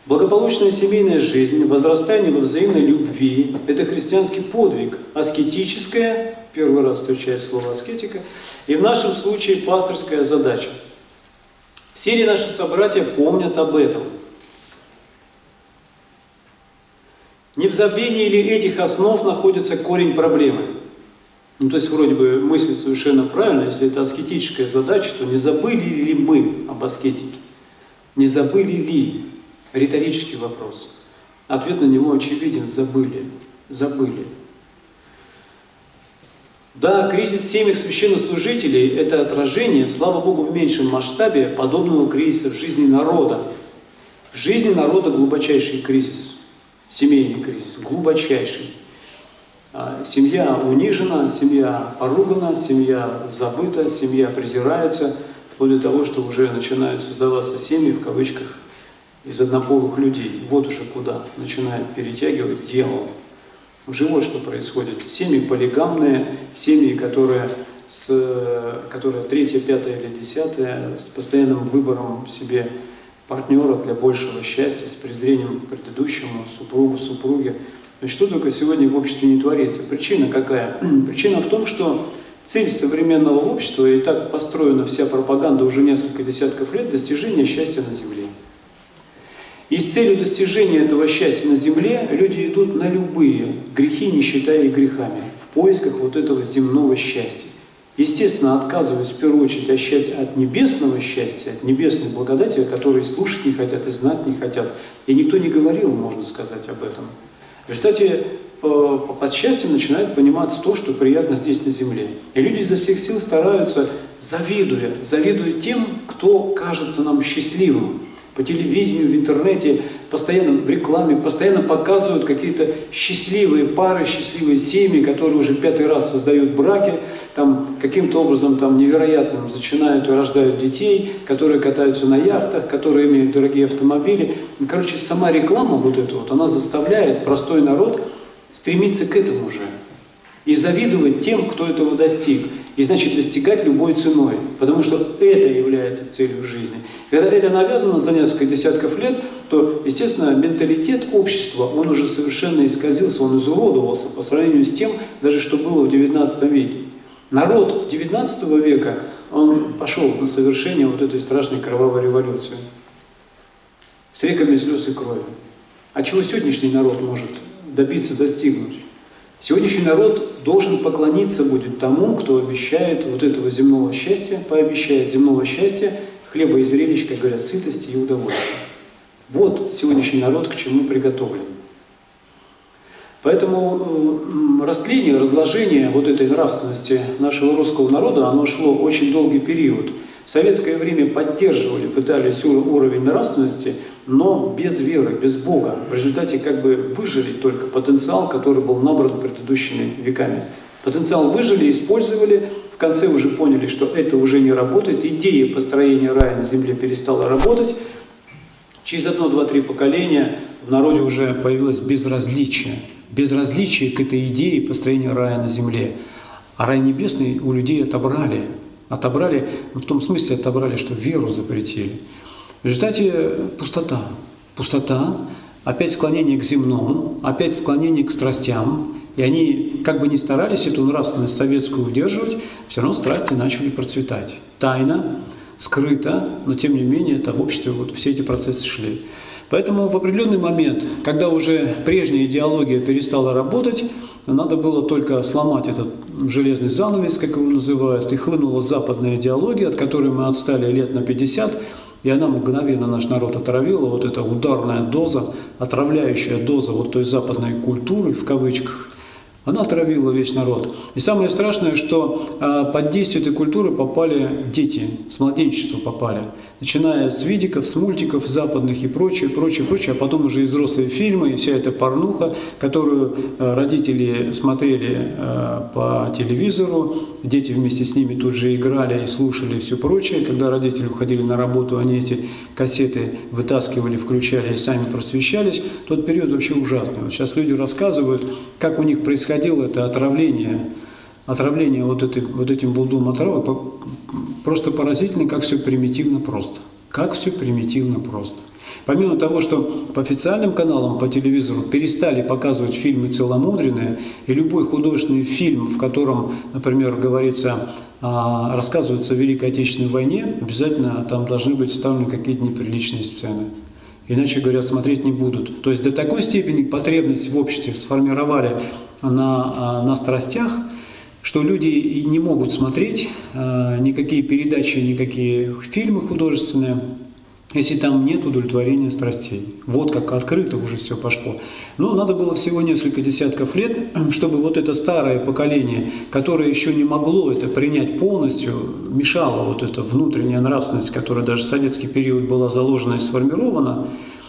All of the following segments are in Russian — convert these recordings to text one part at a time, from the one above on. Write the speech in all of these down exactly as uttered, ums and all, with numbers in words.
Благополучная семейная жизнь, возрастание во взаимной любви – это христианский подвиг, аскетическая, первый раз встречается слово аскетика, и в нашем случае пасторская задача. Все ли наши собратья помнят об этом? Не в забвении ли этих основ находится корень проблемы? Ну, то есть, вроде бы, мысль совершенно правильная, если это аскетическая задача, то не забыли ли мы об аскетике? Не забыли ли? Риторический вопрос. Ответ на него очевиден – забыли. Забыли. Да, кризис в семьях священнослужителей – это отражение, слава Богу, в меньшем масштабе подобного кризиса в жизни народа. В жизни народа глубочайший кризис, семейный кризис, глубочайший. Семья унижена, семья поругана, семья забыта, семья презирается, вплоть до того, что уже начинают создаваться семьи, в кавычках, из однополых людей. Вот уже куда начинает перетягивать дьявол. Уже вот что происходит. Семьи полигамные, семьи, которые, с, которые третья, пятая или десятая, с постоянным выбором себе партнера для большего счастья, с презрением к предыдущему супругу, супруге. Что только сегодня в обществе не творится? Причина какая? Причина в том, что цель современного общества, и так построена вся пропаганда уже несколько десятков лет, достижение счастья на земле. И с целью достижения этого счастья на земле люди идут на любые грехи, не считая их грехами, в поисках вот этого земного счастья. Естественно, отказываясь в первую очередь от небесного счастья, от небесной благодати, о которой слушать не хотят и знать не хотят. И никто не говорил, можно сказать, об этом. В результате под счастьем начинают понимать то, что приятно здесь на земле. И люди изо всех сил стараются, завидуя, завидуя тем, кто кажется нам счастливым. По телевидению, в интернете, постоянно в рекламе, постоянно показывают какие-то счастливые пары, счастливые семьи, которые уже пятый раз создают браки, там каким-то образом там невероятным зачинают и рождают детей, которые катаются на яхтах, которые имеют дорогие автомобили. Короче, сама реклама вот эта вот, она заставляет простой народ стремиться к этому же и завидовать тем, кто этого достиг. И значит достигать любой ценой, потому что это является целью жизни. Когда это навязано за несколько десятков лет, то, естественно, менталитет общества, он уже совершенно исказился, он изуродовался по сравнению с тем, даже что было в девятнадцатом веке. Народ девятнадцатого века, он пошел на совершение вот этой страшной кровавой революции с реками слез и крови. А чего сегодняшний народ может добиться, достигнуть? Сегодняшний народ должен поклониться будет тому, кто обещает вот этого земного счастья, пообещает земного счастья, хлеба и зрелищ, как говорят, сытости и удовольствия. Вот сегодняшний народ к чему приготовлен. Поэтому растление, разложение вот этой нравственности нашего русского народа, оно шло очень долгий период. В советское время поддерживали, пытались уровень нравственности, но без веры, без Бога. В результате как бы выжили только потенциал, который был набран предыдущими веками. Потенциал выжили, использовали, в конце уже поняли, что это уже не работает, идея построения рая на земле перестала работать. Через одно, два, три поколения в народе уже появилось безразличие. Безразличие к этой идее построения рая на земле. А рай небесный у людей отобрали. Отобрали, в том смысле отобрали, что веру запретили. В результате пустота. Пустота, опять склонение к земному, опять склонение к страстям. И они, как бы ни старались эту нравственность советскую удерживать, все равно страсти начали процветать. Тайно, скрыто, но тем не менее это в обществе вот все эти процессы шли. Поэтому в определенный момент, когда уже прежняя идеология перестала работать, надо было только сломать этот железный занавес, как его называют, и хлынула западная идеология, от которой мы отстали лет на пятьдесят, и она мгновенно наш народ отравила, вот эта ударная доза, отравляющая доза вот той западной культуры, в кавычках, она отравила весь народ. И самое страшное, что э, под действие этой культуры попали дети, с младенчества попали. Начиная с видиков, с мультиков западных и прочее, прочее, прочее, а потом уже и взрослые фильмы, и вся эта порнуха, которую э, родители смотрели э, по телевизору, дети вместе с ними тут же играли и слушали и все прочее. Когда родители уходили на работу, они эти кассеты вытаскивали, включали и сами просвещались. Тот период вообще ужасный. Вот сейчас люди рассказывают, как у них происходило это отравление, отравление вот, этой, вот этим булдом отравы, просто поразительно, как все примитивно просто. Как все примитивно просто. Помимо того, что по официальным каналам по телевизору перестали показывать фильмы целомудренные, и любой художественный фильм, в котором, например, говорится, рассказывается о Великой Отечественной войне, обязательно там должны быть вставлены какие-то неприличные сцены. Иначе, говорят, смотреть не будут. То есть до такой степени потребность в обществе сформировали на, на страстях, что люди не могут смотреть никакие передачи, никакие фильмы художественные, если там нет удовлетворения страстей. Вот как открыто уже все пошло. Но надо было всего несколько десятков лет, чтобы вот это старое поколение, которое еще не могло это принять полностью, мешало вот эта внутренняя нравственность, которая даже в советский период была заложена и сформирована,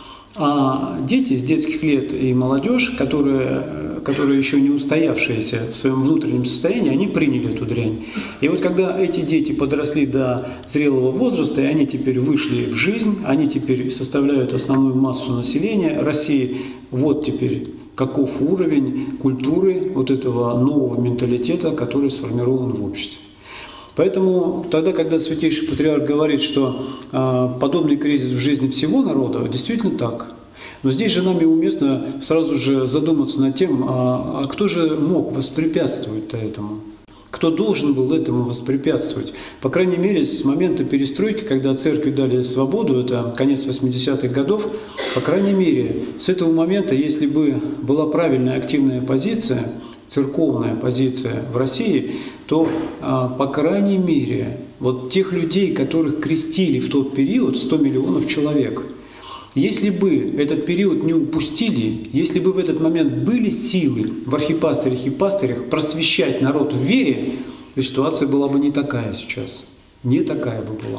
а дети с детских лет и молодежь, которые, которые еще не устоявшиеся в своем внутреннем состоянии, они приняли эту дрянь. И вот когда эти дети подросли до зрелого возраста, и они теперь вышли в жизнь, они теперь составляют основную массу населения России, вот теперь каков уровень культуры вот этого нового менталитета, который сформирован в обществе. Поэтому тогда, когда Святейший Патриарх говорит, что э, подобный кризис в жизни всего народа, действительно так. Но здесь же нами уместно сразу же задуматься над тем, а, а кто же мог воспрепятствовать этому? Кто должен был этому воспрепятствовать? По крайней мере, с момента перестройки, когда церкви дали свободу, это конец восьмидесятых годов, по крайней мере, с этого момента, если бы была правильная активная позиция, церковная позиция в России, то, по крайней мере, вот тех людей, которых крестили в тот период, сто миллионов человек, если бы этот период не упустили, если бы в этот момент были силы в архипастырях и пастырях просвещать народ в вере, то ситуация была бы не такая сейчас, не такая бы была.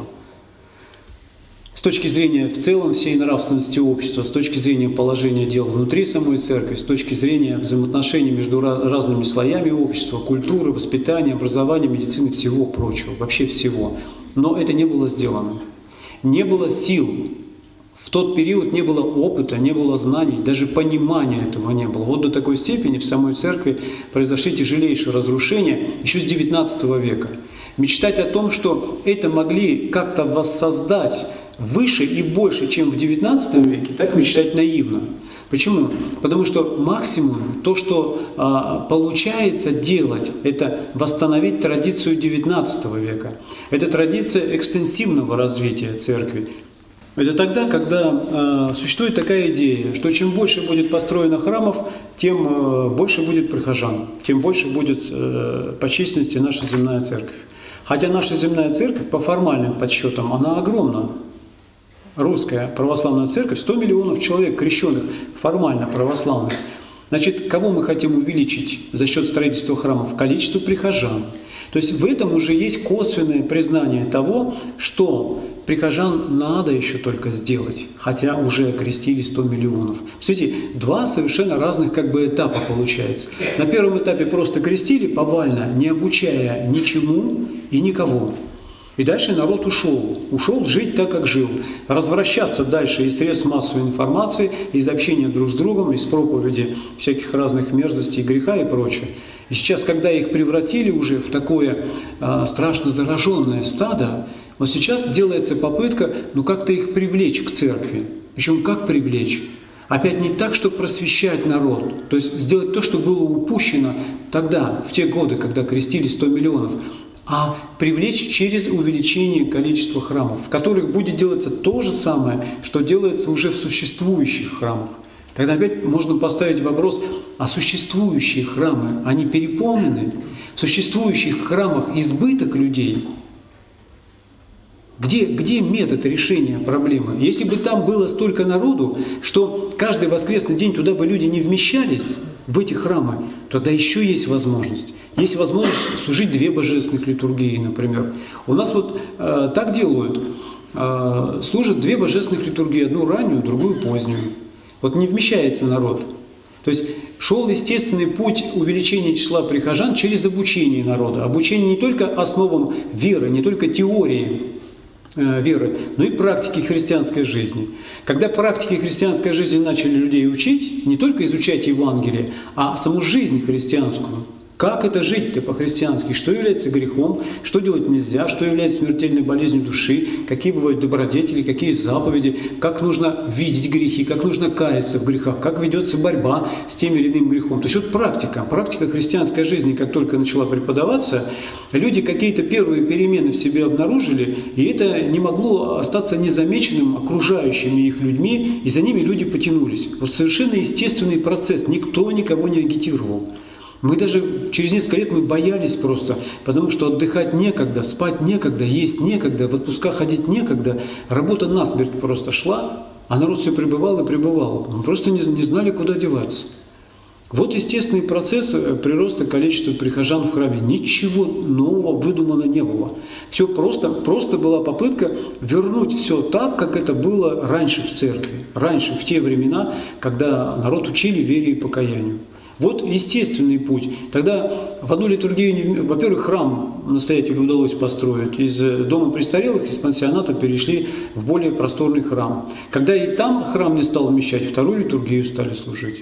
С точки зрения в целом всей нравственности общества, с точки зрения положения дел внутри самой церкви, с точки зрения взаимоотношений между разными слоями общества, культуры, воспитания, образования, медицины, всего прочего, вообще всего. Но это не было сделано. Не было сил. В тот период не было опыта, не было знаний, даже понимания этого не было. Вот до такой степени в самой церкви произошли тяжелейшие разрушения еще с девятнадцатого века. Мечтать о том, что это могли как-то воссоздать выше и больше, чем в девятнадцатом веке, так мечтать наивно. Почему? Потому что максимум, то, что а, получается делать, это восстановить традицию девятнадцатого века. Это традиция экстенсивного развития церкви. Это тогда, когда э, существует такая идея, что чем больше будет построено храмов, тем э, больше будет прихожан, тем больше будет э, по численности наша земная церковь. Хотя наша земная церковь, по формальным подсчетам, она огромна. Русская православная церковь, сто миллионов человек крещенных, формально православных. Значит, кого мы хотим увеличить за счет строительства храмов? Количество прихожан. То есть в этом уже есть косвенное признание того, что прихожан надо еще только сделать, хотя уже окрестили сто миллионов. Смотрите, два совершенно разных как бы этапа получается. На первом этапе просто крестили повально, не обучая ничему и никого. И дальше народ ушел. Ушел жить так, как жил. Развращаться дальше из средств массовой информации, из общения друг с другом, из проповеди всяких разных мерзостей, греха и прочее. И сейчас, когда их превратили уже в такое а, страшно зараженное стадо, вот сейчас делается попытка, ну как-то их привлечь к церкви. Причем как привлечь? Опять не так, чтобы просвещать народ, то есть сделать то, что было упущено тогда, в те годы, когда крестили сто миллионов, а привлечь через увеличение количества храмов, в которых будет делаться то же самое, что делается уже в существующих храмах. Тогда опять можно поставить вопрос, а существующие храмы, они переполнены? В существующих храмах избыток людей? Где, где метод решения проблемы? Если бы там было столько народу, что каждый воскресный день туда бы люди не вмещались, в эти храмы, тогда еще есть возможность. Есть возможность служить две божественных литургии, например. У нас вот э, так делают. Э, служат две божественных литургии, одну раннюю, другую позднюю. Вот не вмещается народ. То есть шел естественный путь увеличения числа прихожан через обучение народа. Обучение не только основам веры, не только теории э, веры, но и практики христианской жизни. Когда практики христианской жизни начали людей учить, не только изучать Евангелие, а саму жизнь христианскую, Как это жить-то по-христиански? Что является грехом, что делать нельзя, что является смертельной болезнью души, какие бывают добродетели, какие заповеди, как нужно видеть грехи, как нужно каяться в грехах, как ведется борьба с тем или иным грехом. То есть вот практика, практика христианской жизни, как только начала преподаваться, люди какие-то первые перемены в себе обнаружили, и это не могло остаться незамеченным окружающими их людьми, и за ними люди потянулись. Вот совершенно естественный процесс, никто никого не агитировал. Мы даже через несколько лет мы боялись просто, потому что отдыхать некогда, спать некогда, есть некогда, в отпуска ходить некогда. Работа насмерть просто шла, а народ все пребывал и пребывал. Мы просто не, не знали, куда деваться. Вот естественный процесс прироста количества прихожан в храме. Ничего нового выдумано не было. Все просто, просто была попытка вернуть все так, как это было раньше в церкви. Раньше, в те времена, когда народ учили вере и покаянию. Вот естественный путь. Тогда в одну литургию, во-первых, храм настоятелю удалось построить. Из дома престарелых, из пансионата перешли в более просторный храм. Когда и там храм не стал вмещать, вторую литургию стали служить.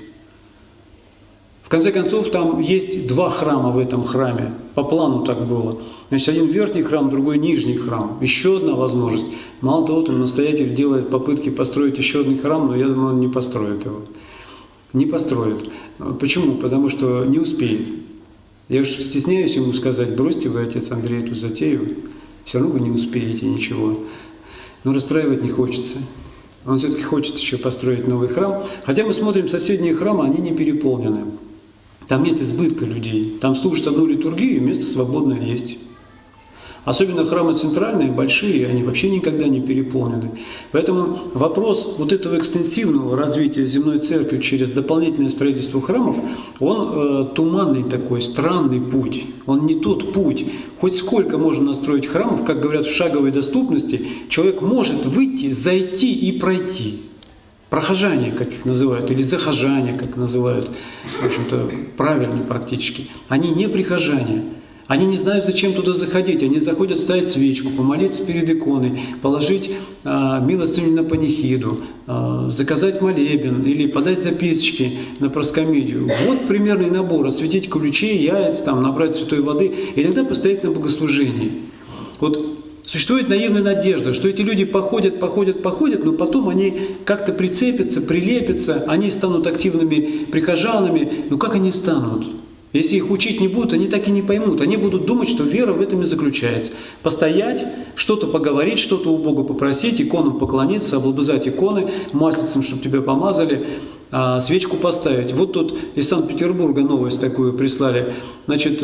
В конце концов, там есть два храма в этом храме. По плану так было. Значит, один верхний храм, другой нижний храм. Еще одна возможность. Мало того, там настоятель делает попытки построить еще один храм, но я думаю, он не построит его. Не построит. Почему? Потому что не успеет. Я уж стесняюсь ему сказать: бросьте вы, отец Андрей, эту затею, все равно вы не успеете ничего. Но расстраивать не хочется. Он все-таки хочет еще построить новый храм. Хотя мы смотрим, соседние храмы, они не переполнены. Там нет избытка людей. Там служат одну литургию, и место свободное есть. Особенно храмы центральные, большие, они вообще никогда не переполнены. Поэтому вопрос вот этого экстенсивного развития земной церкви через дополнительное строительство храмов, он э, туманный такой, странный путь. Он не тот путь. Хоть сколько можно настроить храмов, как говорят, в шаговой доступности, человек может выйти, зайти и пройти. Прохожане, как их называют, или захожане, как называют, в общем-то, правильно практически. Они не прихожане. Они не знают, зачем туда заходить. Они заходят ставить свечку, помолиться перед иконой, положить а, милостыню на панихиду, а, заказать молебен или подать записочки на проскомидию. Вот примерный набор. Осветить ключи, яиц, там, набрать святой воды и иногда постоять на богослужении. Вот существует наивная надежда, что эти люди походят, походят, походят, но потом они как-то прицепятся, прилепятся, они станут активными прихожанами. Но как они станут? Если их учить не будут, они так и не поймут. Они будут думать, что вера в этом и заключается. Постоять, что-то поговорить, что-то у Бога попросить, иконам поклониться, облобызать иконы, маслицем, чтобы тебя помазали, а свечку поставить. Вот тут из Санкт-Петербурга новость такую прислали. Значит,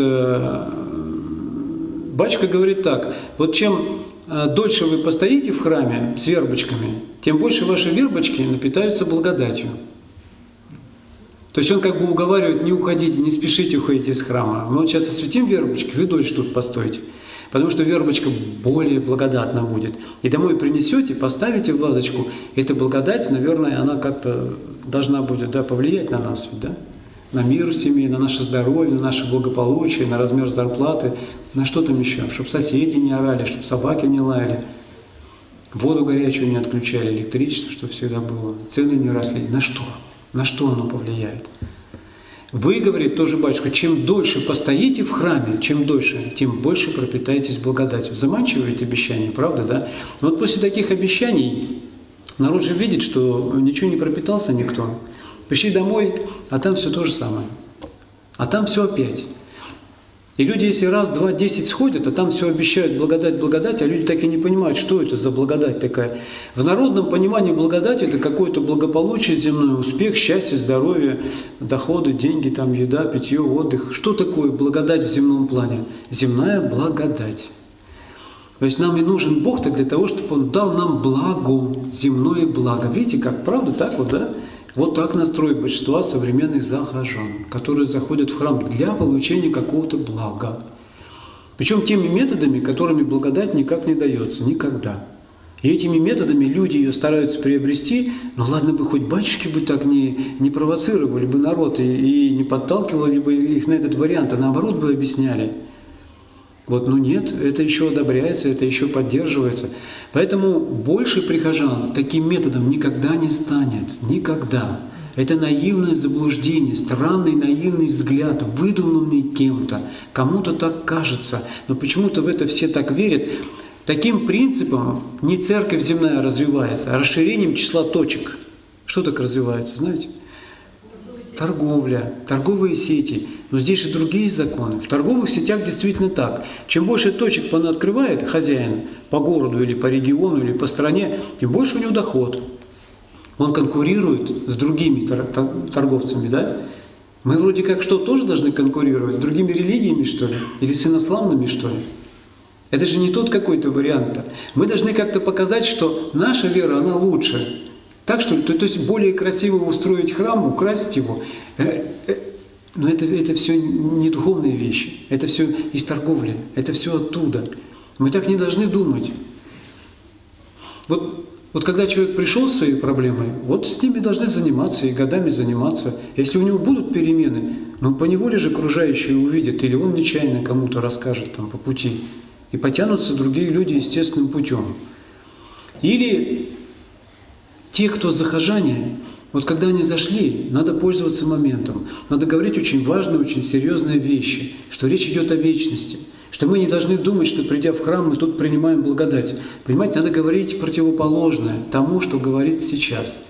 батюшка говорит так: вот чем дольше вы постоите в храме с вербочками, тем больше ваши вербочки напитаются благодатью. То есть он как бы уговаривает: не уходите, не спешите уходить из храма. Мы вот сейчас осветим вербочки, вы дольше тут постойте. Потому что вербочка более благодатна будет. И домой принесете, поставите в лавочку. Эта благодать, наверное, она как-то должна будет, да, повлиять на нас, да? На мир в семье, на наше здоровье, на наше благополучие, на размер зарплаты, на что там еще? Чтобы соседи не орали, чтобы собаки не лаяли, воду горячую не отключали, электричество, чтобы всегда было, цены не росли. На что? На что оно повлияет? Вы, говорит тоже батюшка, чем дольше постоите в храме, чем дольше, тем больше пропитаетесь благодатью. Заманчивые эти обещания, правда, да? Но вот после таких обещаний народ же видит, что ничего не пропитался никто. Пришли домой, а там все то же самое. А там все опять. И люди, если раз, два, десять сходят, а там все обещают благодать, благодать, а люди так и не понимают, что это за благодать такая. В народном понимании благодать – это какое-то благополучие, земной успех, счастье, здоровье, доходы, деньги, там, еда, питье, отдых. Что такое благодать в земном плане? Земная благодать. То есть нам и нужен Бог-то для того, чтобы Он дал нам благо, земное благо. Видите, как правда, так вот, да? Вот так настроит большинство современных захожан, которые заходят в храм для получения какого-то блага. Причем теми методами, которыми благодать никак не дается, никогда. И этими методами люди ее стараются приобрести, ну ладно бы хоть батюшки бы так не, не провоцировали бы народ и, и не подталкивали бы их на этот вариант, а наоборот бы объясняли. Вот, но нет, это еще одобряется, это еще поддерживается. Поэтому больше прихожан таким методом никогда не станет. Никогда. Это наивное заблуждение, странный наивный взгляд, выдуманный кем-то. Кому-то так кажется, но почему-то в это все так верят. Таким принципом не церковь земная развивается, а расширением числа точек. Что так развивается, знаете? Торговля, торговые сети. Но здесь же другие законы. В торговых сетях действительно так. Чем больше точек он открывает, хозяин, по городу или по региону, или по стране, тем больше у него доход. Он конкурирует с другими торговцами, да? Мы вроде как что, тоже должны конкурировать с другими религиями, что ли? Или с инославными, что ли? Это же не тот какой-то вариант. Мы должны как-то показать, что наша вера, она лучше. Так что, то, то есть более красиво устроить храм, украсить его. Но это, это все не духовные вещи, это все из торговли, это все оттуда. Мы так не должны думать. Вот, вот когда человек пришел с своей проблемой, вот с ними должны заниматься и годами заниматься. Если у него будут перемены, ну поневоле же окружающие увидят, или он нечаянно кому-то расскажет там по пути, и потянутся другие люди естественным путем. Или те, кто захожане, вот когда они зашли, надо пользоваться моментом. Надо говорить очень важные, очень серьезные вещи, что речь идет о вечности, что мы не должны думать, что придя в храм, мы тут принимаем благодать. Понимаете, надо говорить противоположное тому, что говорится сейчас.